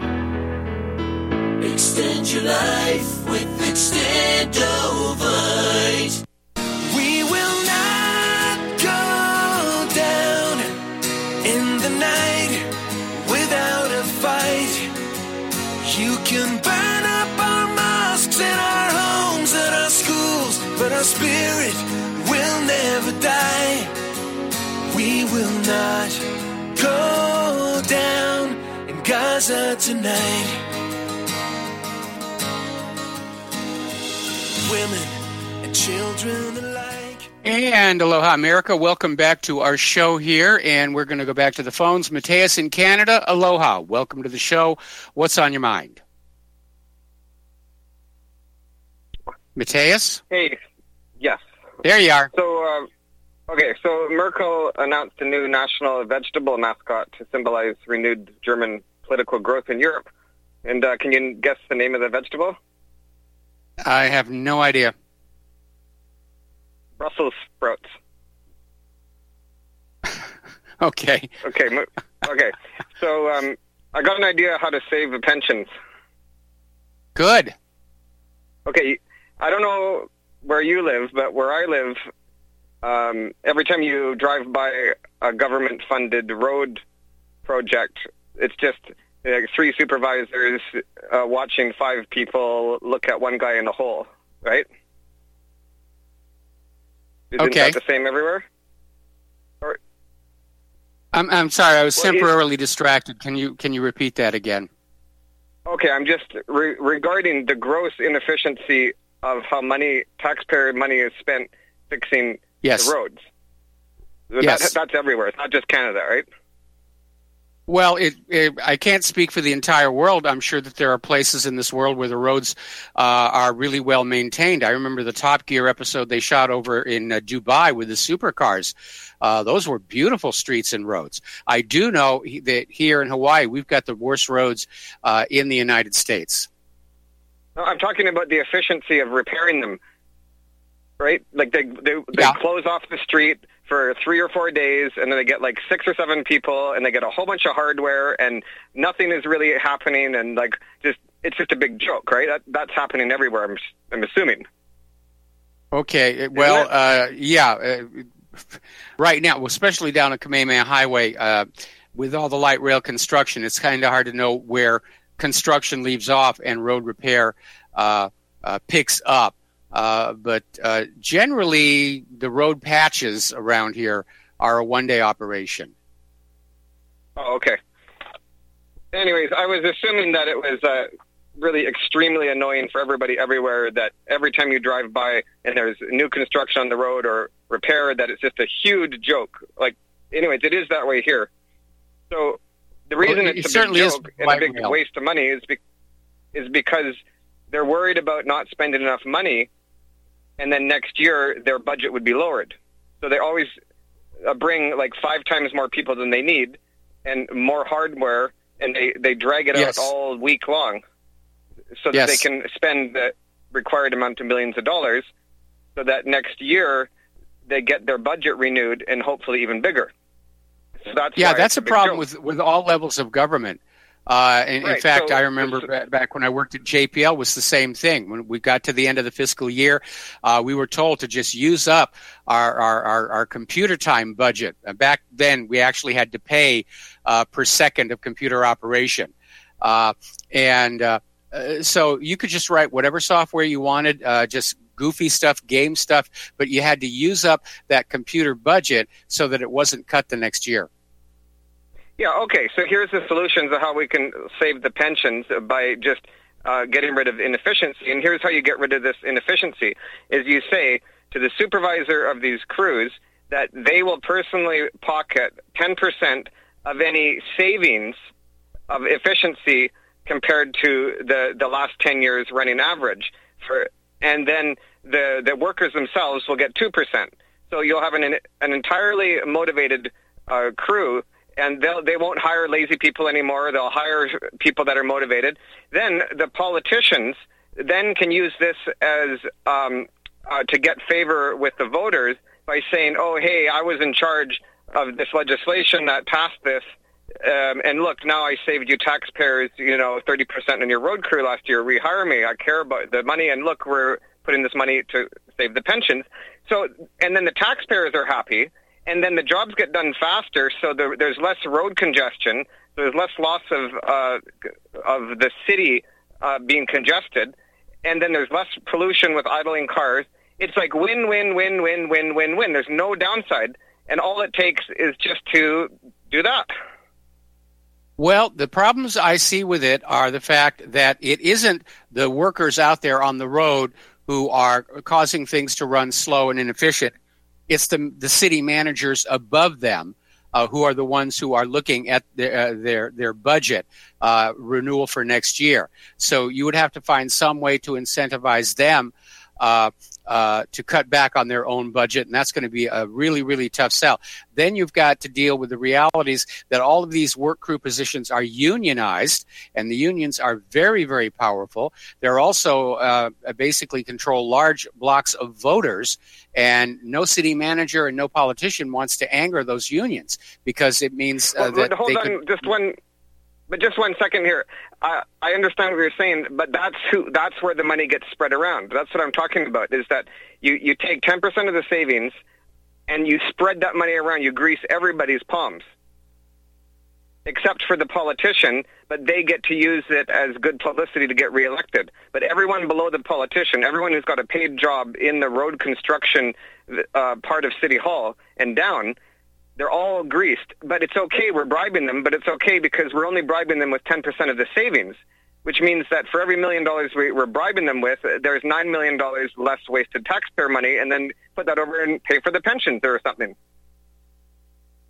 Extend your life with Extendovite. We will not go down in the night without a fight. You can burn up our mosques and our homes and our schools, but our spirit will never die. We will not go down in Gaza tonight. Women and children alike. And aloha, America. Welcome back to our show here, and we're going to go back to the phones. Mateus in Canada, aloha. Welcome to the show. What's on your mind? Mateus? Hey, yes. There you are. So, uh, okay, so Merkel announced a new national vegetable mascot to symbolize renewed German political growth in Europe. And uh, can you guess the name of the vegetable? I have no idea. Brussels sprouts. Okay. Okay. Okay. So um, I got an idea how to save the pensions. Good. Okay. I don't know where you live, but where I live, um, every time you drive by a government-funded road project, it's just like three supervisors uh, watching five people look at one guy in a hole, right? Isn't okay. that the same everywhere? Or, I'm I'm sorry, I was well, temporarily distracted. Can you can you repeat that again? Okay, I'm just re- regarding the gross inefficiency of how money, taxpayer money, is spent fixing yes. the roads. Yes. That, that's everywhere. It's not just Canada, right? Well, it, it, I can't speak for the entire world. I'm sure that there are places in this world where the roads uh, are really well maintained. I remember the Top Gear episode they shot over in uh, Dubai with the supercars. Uh, those were beautiful streets and roads. I do know that here in Hawaii, we've got the worst roads uh, in the United States. No, I'm talking about the efficiency of repairing them, right? Like they they, they Yeah. close off the street for three or four days, and then they get like six or seven people, and they get a whole bunch of hardware, and nothing is really happening, and like just it's just a big joke, right? That, that's happening everywhere. I'm I'm assuming. Okay, well, uh, yeah, uh, right now, especially down at Kamehameha Highway, uh, with all the light rail construction, it's kind of hard to know where construction leaves off and road repair uh, uh, picks up. Uh, but uh, generally, the road patches around here are a one-day operation. Oh, okay. Anyways, I was assuming that it was uh, really extremely annoying for everybody everywhere, that every time you drive by and there's new construction on the road or repair, that it's just a huge joke. Like, anyways, it is that way here. So the reason Well, it it's a certainly big is joke and a light big rail. waste of money is, be- is because they're worried about not spending enough money, and then next year their budget would be lowered. So they always uh, bring like five times more people than they need and more hardware, and they, they drag it Yes. out all week long so that Yes. they can spend the required amount of millions of dollars so that next year they get their budget renewed and hopefully even bigger. So that's Yeah, why that's it's a big problem joke. with, with all levels of government. Uh, in, in Right, fact, so I remember this- ba- back when I worked at J P L was the same thing. When we got to the end of the fiscal year, uh, we were told to just use up our, our, our, our computer time budget. Uh, back then, we actually had to pay uh, per second of computer operation. Uh, and uh, uh, so you could just write whatever software you wanted, uh, just goofy stuff, game stuff, but you had to use up that computer budget so that it wasn't cut the next year. Yeah, okay, so here's the solutions of how we can save the pensions by just uh, getting rid of inefficiency. And here's how you get rid of this inefficiency, is you say to the supervisor of these crews that they will personally pocket ten percent of any savings of efficiency compared to the, the last ten years running average. For, and then the, the workers themselves will get two percent. So you'll have an, an entirely motivated uh, crew, and they'll, they won't hire lazy people anymore. They'll hire people that are motivated. Then the politicians then can use this as um, uh, to get favor with the voters by saying, oh, hey, I was in charge of this legislation that passed this, um, and look, now I saved you taxpayers, you know, thirty percent in your road crew last year. Rehire me. I care about the money, and look, we're putting this money to save the pensions. So, and then the taxpayers are happy, and then the jobs get done faster, so there, there's less road congestion, there's less loss of uh, of the city uh, being congested, and then there's less pollution with idling cars. It's like win, win, win, win, win, win, win. There's no downside, and all it takes is just to do that. Well, the problems I see with it are the fact that it isn't the workers out there on the road who are causing things to run slow and inefficient. It's the the city managers above them uh, who are the ones who are looking at their uh, their, their budget uh, renewal for next year. So you would have to find some way to incentivize them uh, uh, to cut back on their own budget, and that's going to be a really, really tough sell. Then you've got to deal with the realities that all of these work crew positions are unionized, and the unions are very, very powerful. They're also uh, basically control large blocks of voters, and no city manager and no politician wants to anger those unions because it means uh, Well, that hold they on, could... just one, but just one second here. I, I understand what you're saying, but that's who, that's where the money gets spread around. That's what I'm talking about. Is that you, you take ten percent of the savings and you spread that money around. You grease everybody's palms, except for the politician, but they get to use it as good publicity to get reelected. But everyone below the politician, everyone who's got a paid job in the road construction uh, part of City Hall and down, they're all greased. But it's okay, we're bribing them, but it's okay because we're only bribing them with ten percent of the savings, which means that for every million dollars we, we're bribing them with, there's nine million dollars less wasted taxpayer money, and then put that over and pay for the pensions or something.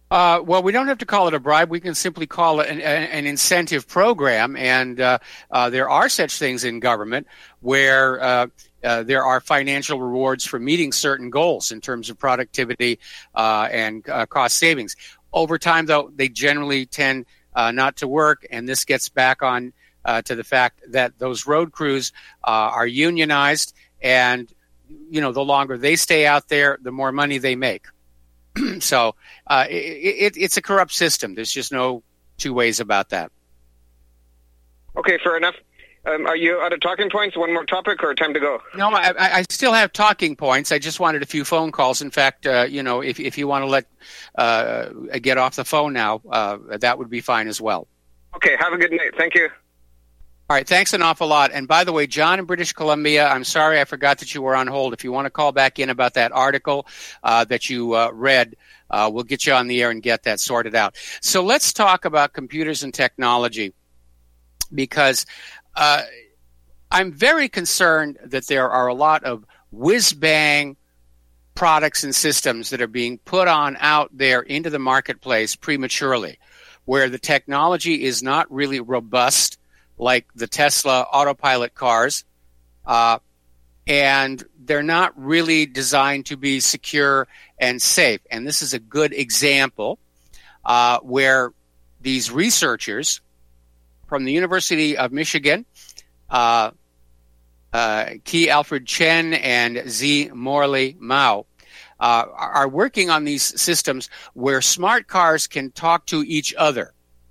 Uh, well, we don't have to call it a bribe. We can simply call it an, an incentive program. And uh, uh, there are such things in government where uh, uh, there are financial rewards for meeting certain goals in terms of productivity uh, and uh, cost savings. Over time, though, they generally tend uh, not to work. And this gets back on uh, to the fact that those road crews uh, are unionized. And, you know, the longer they stay out there, the more money they make. So uh, it, it, it's a corrupt system. There's just no two ways about that. Okay, fair enough. Um, are you out of talking points? One more topic or time to go? No, I, I still have talking points. I just wanted a few phone calls. In fact, uh, you know, if, if you want to let uh, get off the phone now, uh, that would be fine as well. Okay, have a good night. Thank you. All right, thanks an awful lot. And by the way, John in British Columbia, I'm sorry I forgot that you were on hold. If you want to call back in about that article uh, that you uh, read, uh, we'll get you on the air and get that sorted out. So let's talk about computers and technology, because uh, I'm very concerned that there are a lot of whiz-bang products and systems that are being put on out there into the marketplace prematurely, where the technology is not really robust, like the Tesla autopilot cars, uh, and they're not really designed to be secure and safe. And this is a good example uh, where these researchers from the University of Michigan, uh, uh, Key Alfred Chen and Z. Morley Mao, uh, are working on these systems where smart cars can talk to each other.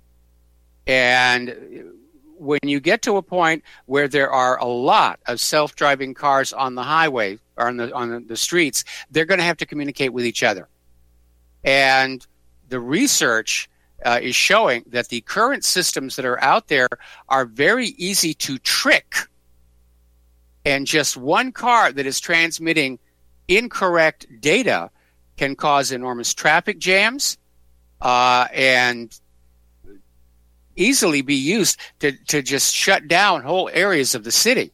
And when you get to a point where there are a lot of self-driving cars on the highway or on the on the streets, they're going to have to communicate with each other. And the research uh, is showing that the current systems that are out there are very easy to trick. And just one car that is transmitting incorrect data can cause enormous traffic jams uh, and easily be used to, to just shut down whole areas of the city.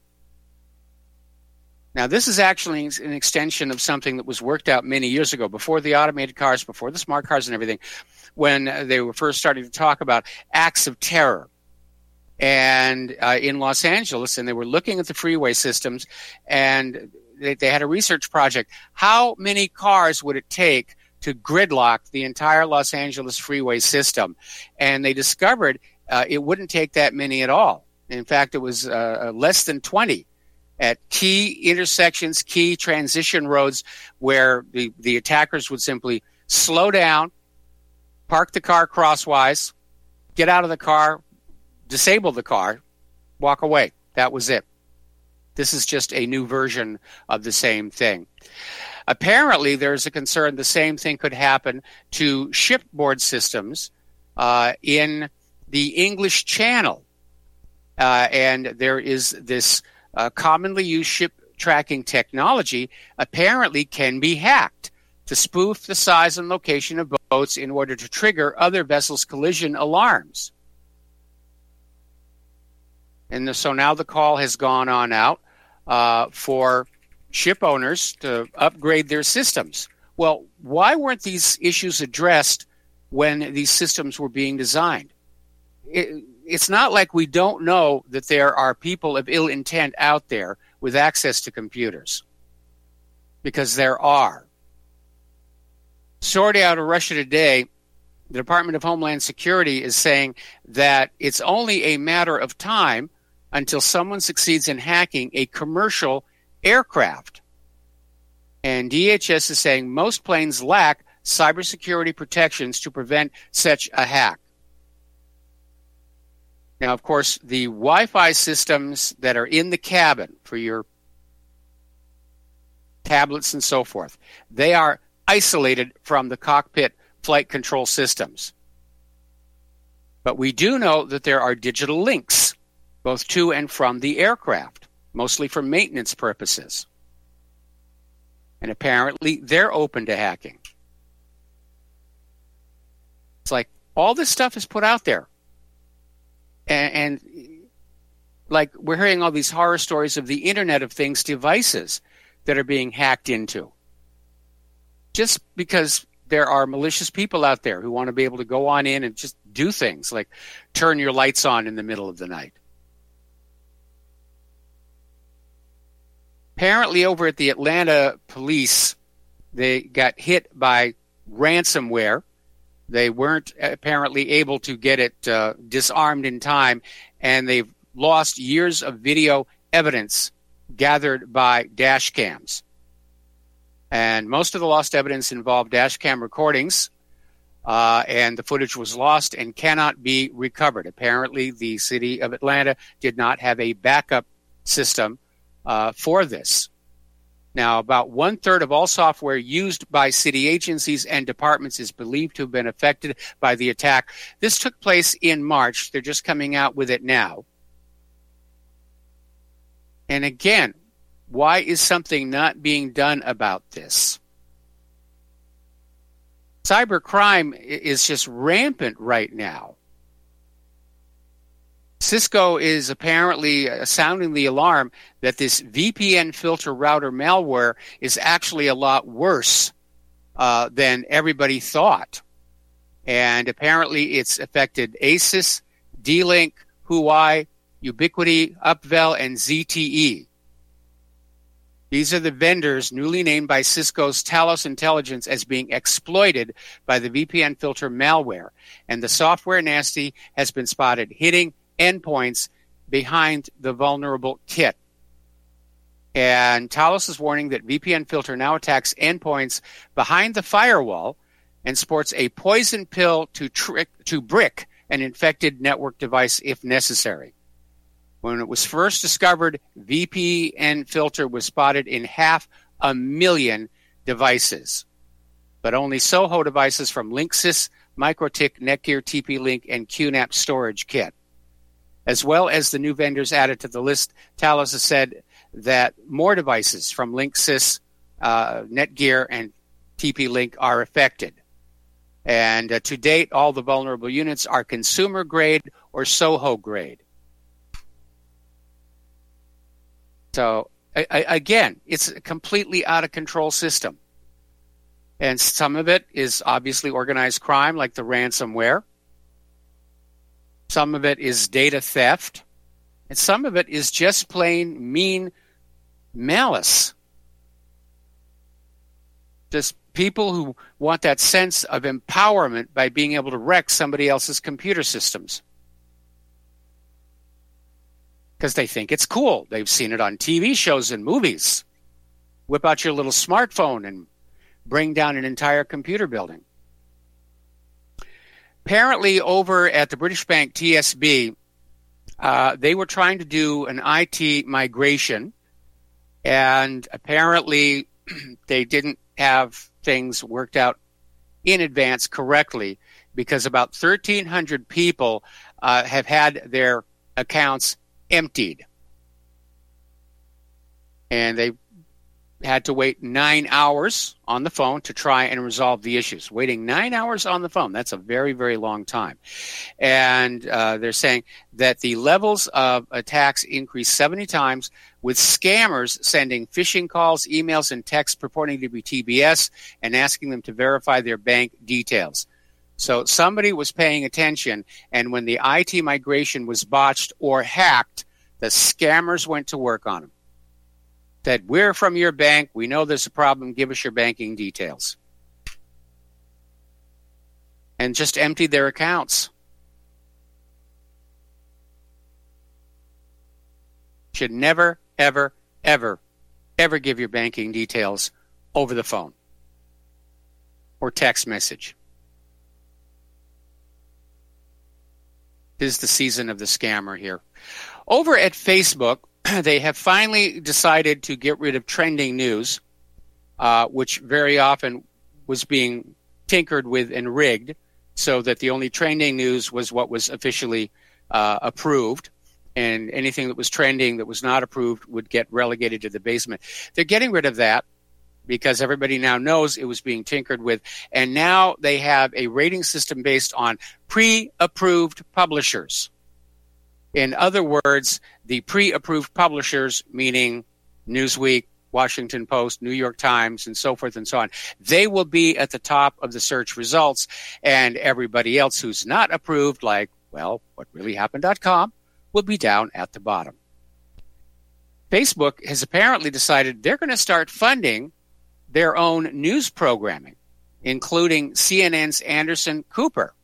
Now, this is actually an extension of something that was worked out many years ago, before the automated cars, before the smart cars and everything, when they were first starting to talk about acts of terror. And uh, in Los Angeles, and they were looking at the freeway systems, and they, they had a research project. How many cars would it take to gridlock the entire Los Angeles freeway system? And they discovered Uh, it wouldn't take that many at all. In fact, it was uh, less than twenty at key intersections, key transition roads, where the, the attackers would simply slow down, park the car crosswise, get out of the car, disable the car, walk away. That was it. This is just a new version of the same thing. Apparently, there's a concern the same thing could happen to shipboard systems uh, in the English Channel. Uh, and there is this uh, commonly used ship tracking technology apparently can be hacked to spoof the size and location of boats in order to trigger other vessels' collision alarms. And so now the call has gone on out uh, for ship owners to upgrade their systems. Well, why weren't these issues addressed when these systems were being designed? It, it's not like we don't know that there are people of ill intent out there with access to computers, because there are. Sorting out of Russia Today, the Department of Homeland Security is saying that it's only a matter of time until someone succeeds in hacking a commercial aircraft. And D H S is saying most planes lack cybersecurity protections to prevent such a hack. Now, of course, the Wi-Fi systems that are in the cabin for your tablets and so forth, they are isolated from the cockpit flight control systems. But we do know that there are digital links, both to and from the aircraft, mostly for maintenance purposes. And apparently, they're open to hacking. It's like all this stuff is put out there. And, and like we're hearing all these horror stories of the Internet of Things devices that are being hacked into. Just because there are malicious people out there who want to be able to go on in and just do things like turn your lights on in the middle of the night. Apparently over at the Atlanta police, they got hit by ransomware. They weren't apparently able to get it uh, disarmed in time, and they've lost years of video evidence gathered by dash cams. And most of the lost evidence involved dash cam recordings, uh, and the footage was lost and cannot be recovered. Apparently, the city of Atlanta did not have a backup system uh, for this. Now, about one-third of all software used by city agencies and departments is believed to have been affected by the attack. This took place in March. They're just coming out with it now. And again, why is something not being done about this? Cybercrime is just rampant right now. Cisco is apparently sounding the alarm that this V P N filter router malware is actually a lot worse uh, than everybody thought. And apparently it's affected ASUS, D-Link, Huawei, Ubiquiti, Upvel, and Z T E. These are the vendors newly named by Cisco's Talos Intelligence as being exploited by the V P N filter malware. And the software nasty has been spotted hitting endpoints behind the vulnerable kit. And Talos is warning that V P N filter now attacks endpoints behind the firewall and sports a poison pill to trick to brick an infected network device if necessary. When it was first discovered, V P N filter was spotted in half a million devices. But only Soho devices from Linksys, Microtik, Netgear, T P-Link, and Q NAP storage kit. As well as the new vendors added to the list, Talos has said that more devices from Linksys, uh, Netgear, and T P-Link are affected. And uh, to date, all the vulnerable units are consumer grade or Soho grade. So, I, I, again, it's a completely out of control system. And some of it is obviously organized crime, like the ransomware. Some of it is data theft. And some of it is just plain mean malice. Just people who want that sense of empowerment by being able to wreck somebody else's computer systems. Because they think it's cool. They've seen it on T V shows and movies. Whip out your little smartphone and bring down an entire computer building. Apparently, over at the British bank T S B, uh, they were trying to do an I T migration, and apparently they didn't have things worked out in advance correctly, because about thirteen hundred people uh, have had their accounts emptied. And they had to wait nine hours on the phone to try and resolve the issues. Waiting nine hours on the phone, that's a very, very long time. And uh, they're saying that the levels of attacks increased seventy times, with scammers sending phishing calls, emails, and texts purporting to be T B S and asking them to verify their bank details. So somebody was paying attention, and when the I T migration was botched or hacked, the scammers went to work on them. Said, we're from your bank, we know there's a problem, give us your banking details. And just emptied their accounts. Should never, ever, ever, ever give your banking details over the phone or text message. This is the season of the scammer here. Over at Facebook, they have finally decided to get rid of trending news, uh, which very often was being tinkered with and rigged, so that the only trending news was what was officially uh, approved, and anything that was trending that was not approved would get relegated to the basement. They're getting rid of that because everybody now knows it was being tinkered with, and now they have a rating system based on pre-approved publishers. In other words, the pre-approved publishers, meaning Newsweek, Washington Post, New York Times, and so forth and so on. They will be at the top of the search results, and everybody else who's not approved, like, well, what really happened dot com, will be down at the bottom. Facebook has apparently decided they're going to start funding their own news programming, including C N N's Anderson Cooper.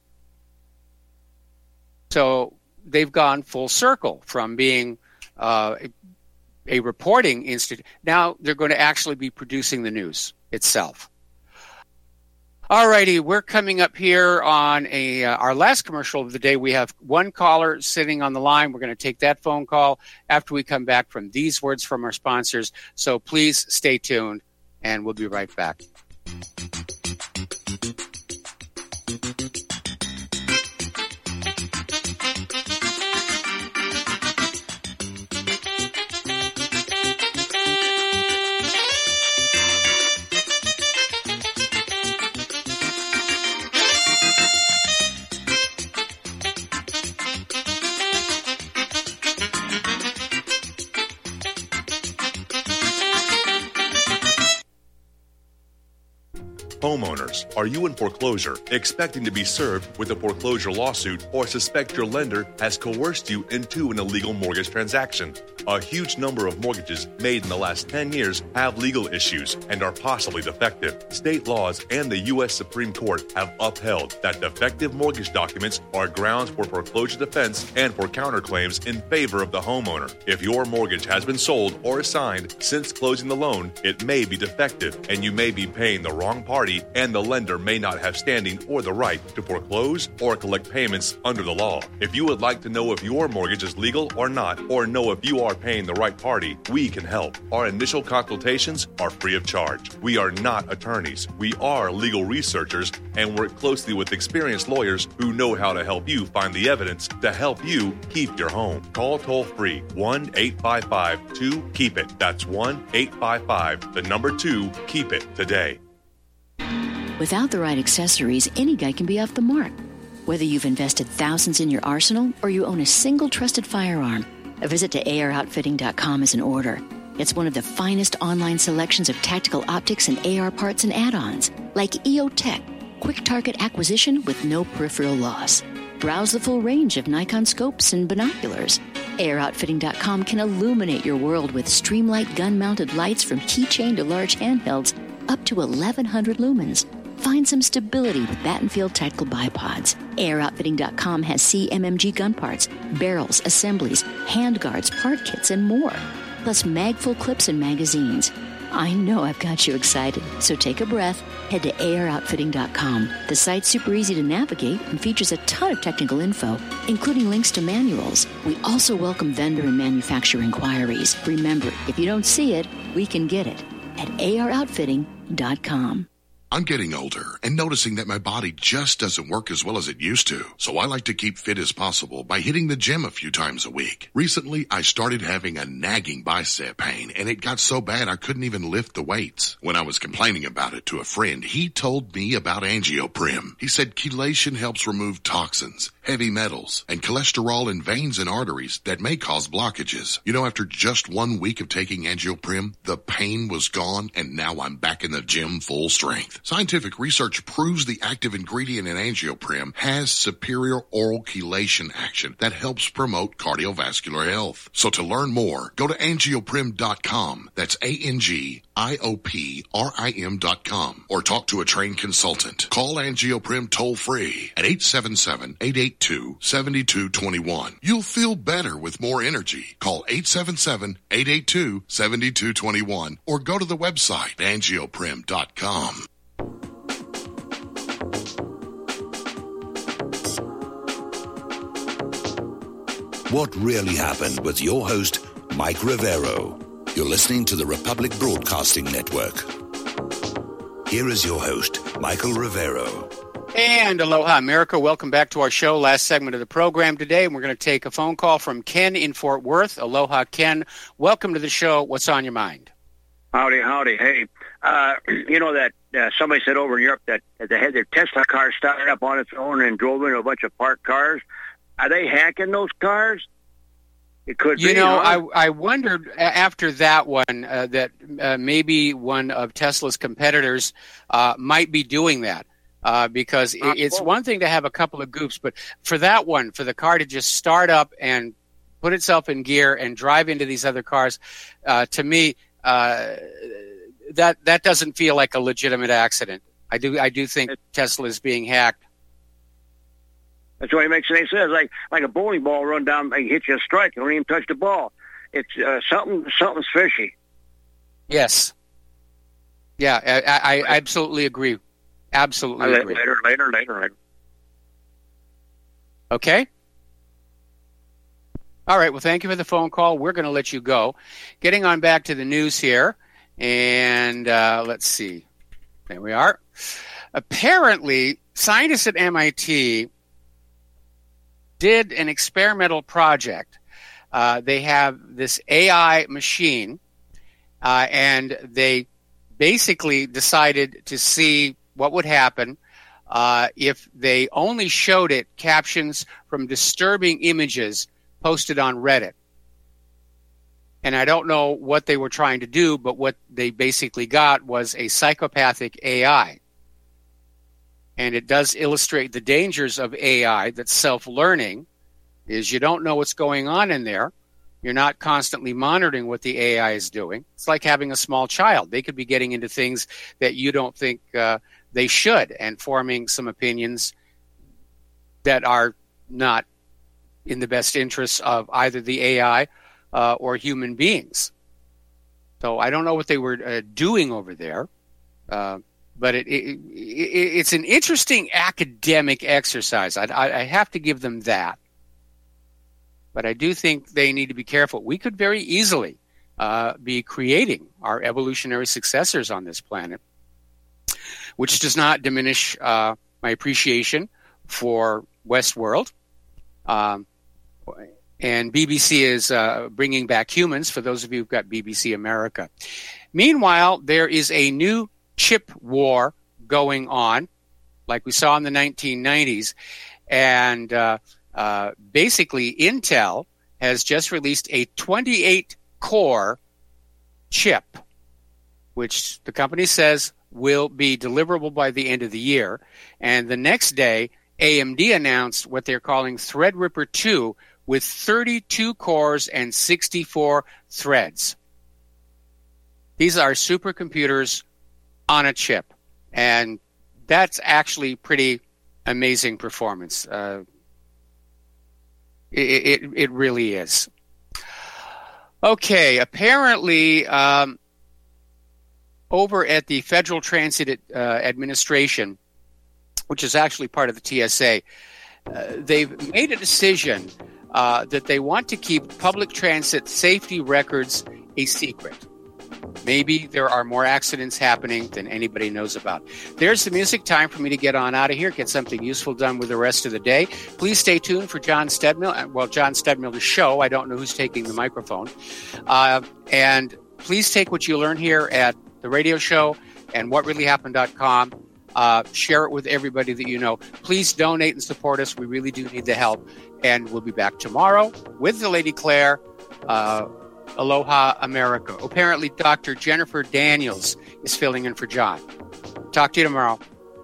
So they've gone full circle from being uh, a reporting institute. Now they're going to actually be producing the news itself. All righty, we're coming up here on a uh, our last commercial of the day. We have one caller sitting on the line. We're going to take that phone call after we come back from these words from our sponsors. So please stay tuned, and we'll be right back. Homeowners, are you in foreclosure, expecting to be served with a foreclosure lawsuit, or suspect your lender has coerced you into an illegal mortgage transaction? A huge number of mortgages made in the last ten years have legal issues and are possibly defective. State laws and the U S Supreme Court have upheld that defective mortgage documents are grounds for foreclosure defense and for counterclaims in favor of the homeowner. If your mortgage has been sold or assigned since closing the loan, it may be defective and you may be paying the wrong party, and the lender may not have standing or the right to foreclose or collect payments under the law. If you would like to know if your mortgage is legal or not, or know if you are paying the right party, we can help. Our initial consultations are free of charge. We are not attorneys. We are legal researchers and work closely with experienced lawyers who know how to help you find the evidence to help you keep your home. Call toll-free one eight five five two keep it. That's one eight five five, the number two, keep it today. Without the right accessories, any guy can be off the mark. Whether you've invested thousands in your arsenal or you own a single trusted firearm, a visit to A R outfitting dot com is in order. It's one of the finest online selections of tactical optics and A R parts and add-ons, like E O Tech, quick target acquisition with no peripheral loss. Browse the full range of Nikon scopes and binoculars. A R outfitting dot com can illuminate your world with Streamlight gun-mounted lights from keychain to large handhelds up to eleven hundred lumens. Find some stability with Battenfield Tactical Bipods. A R outfitting dot com has C M M G gun parts, barrels, assemblies, handguards, part kits, and more. Plus mag-full clips and magazines. I know I've got you excited, so take a breath. Head to A R outfitting dot com. The site's super easy to navigate and features a ton of technical info, including links to manuals. We also welcome vendor and manufacturer inquiries. Remember, if you don't see it, we can get it at A R outfitting dot com. I'm getting older and noticing that my body just doesn't work as well as it used to. So I like to keep fit as possible by hitting the gym a few times a week. Recently, I started having a nagging bicep pain, and it got so bad I couldn't even lift the weights. When I was complaining about it to a friend, he told me about AngioPrim. He said chelation helps remove toxins, heavy metals, and cholesterol in veins and arteries that may cause blockages. You know, after just one week of taking AngioPrim, the pain was gone, and now I'm back in the gym full strength. Scientific research proves the active ingredient in AngioPrim has superior oral chelation action that helps promote cardiovascular health. So to learn more, go to angioprim dot com. That's A N G I O P R I M dot com. Or talk to a trained consultant. Call AngioPrim toll-free at eight seven seven, eight eight two, seven two two one. You'll feel better with more energy. Call eight seven seven, eight eight two, seven two two one or go to the website angioprim dot com. What really happened with your host, Mike Rivero. You're listening to the Republic Broadcasting Network. Here is your host, Michael Rivero. And aloha, America. Welcome back to our show. Last segment of the program today, and we're going to take a phone call from Ken in Fort Worth. Aloha, Ken. Welcome to the show. What's on your mind? Howdy, howdy. Hey, uh, you know that uh, somebody said over in Europe that, that they had their Tesla car started up on its own and drove into a bunch of parked cars. Are they hacking those cars? It could you be. know, huh? I I wondered after that one uh, that uh, maybe one of Tesla's competitors uh, might be doing that uh, because it, it's one thing to have a couple of goofs, but for that one, for the car to just start up and put itself in gear and drive into these other cars, uh, to me, uh, that that doesn't feel like a legitimate accident. I do I do think Tesla is being hacked. That's what he makes any sense. Like like a bowling ball run down and hit you a strike. You don't even touch the ball. It's uh, something. Something's fishy. Yes. Yeah, I, I, I absolutely agree. Absolutely Later, agree. later, later, later, later. Okay. All right. Well, thank you for the phone call. We're going to let you go. Getting on back to the news here, and uh, let's see. There we are. Apparently, scientists at M I T did an experimental project. Uh, they have this A I machine, uh, and they basically decided to see what would happen uh, if they only showed it captions from disturbing images posted on Reddit. And I don't know what they were trying to do, but what they basically got was a psychopathic A I. And it does illustrate the dangers of A I that's self-learning, is you don't know what's going on in there. You're not constantly monitoring what the A I is doing. It's like having a small child. They could be getting into things that you don't think uh, they should and forming some opinions that are not in the best interests of either the A I uh, or human beings. So I don't know what they were uh, doing over there. Uh, But it, it, it, it's an interesting academic exercise. I, I, I have to give them that. But I do think they need to be careful. We could very easily uh, be creating our evolutionary successors on this planet, which does not diminish uh, my appreciation for Westworld. Um, and B B C is uh, bringing back humans, for those of you who've got B B C America. Meanwhile, there is a new chip war going on, like we saw in the nineteen nineties, and uh, uh, basically Intel has just released a twenty-eight core chip, which the company says will be deliverable by the end of the year. And the next day, A M D announced what they're calling Threadripper two with thirty-two cores and sixty-four threads. These are supercomputers on a chip, and that's actually pretty amazing performance. Uh, it, it, it really is. Okay, apparently um, over at the Federal Transit uh, Administration, which is actually part of the T S A, uh, they've made a decision uh, that they want to keep public transit safety records a secret. Maybe there are more accidents happening than anybody knows about. There's the music. Time for me to get on out of here, get something useful done with the rest of the day. Please stay tuned for John Stedmill. Well, John Stedmiller's show. I don't know who's taking the microphone. Uh, and please take what you learn here at the radio show and what really happened dot com. Uh, share it with everybody that you know. Please donate and support us. We really do need the help. And we'll be back tomorrow with the Lady Claire. Uh, Aloha America. Apparently, Doctor Jennifer Daniels is filling in for John. Talk to you tomorrow.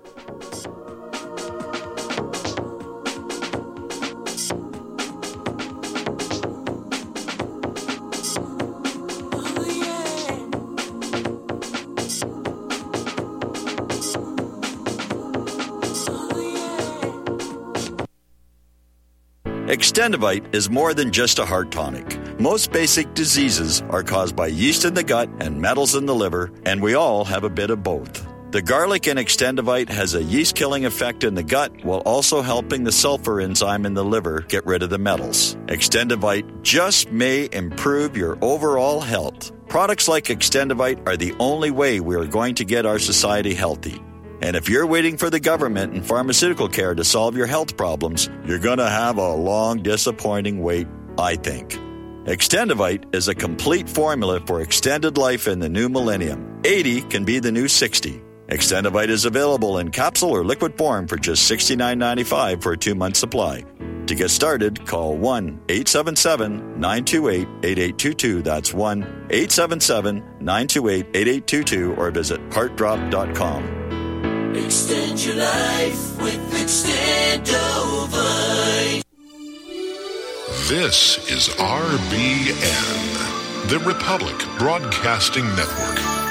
Extendivite is more than just a heart tonic. Most basic diseases are caused by yeast in the gut and metals in the liver, and we all have a bit of both. The garlic in Extendivite has a yeast-killing effect in the gut while also helping the sulfur enzyme in the liver get rid of the metals. Extendivite just may improve your overall health. Products like Extendivite are the only way we are going to get our society healthy. And if you're waiting for the government and pharmaceutical care to solve your health problems, you're going to have a long, disappointing wait, I think. Extendivite is a complete formula for extended life in the new millennium. eighty can be the new sixty. Extendivite is available in capsule or liquid form for just sixty-nine ninety-five for a two-month supply. To get started, call one eight seven seven, nine two eight, eight eight two two. That's one eight seven seven, nine two eight, eight eight two two or visit heart drop dot com. Extend your life with Extendovite. This is R B N, the Republic Broadcasting Network.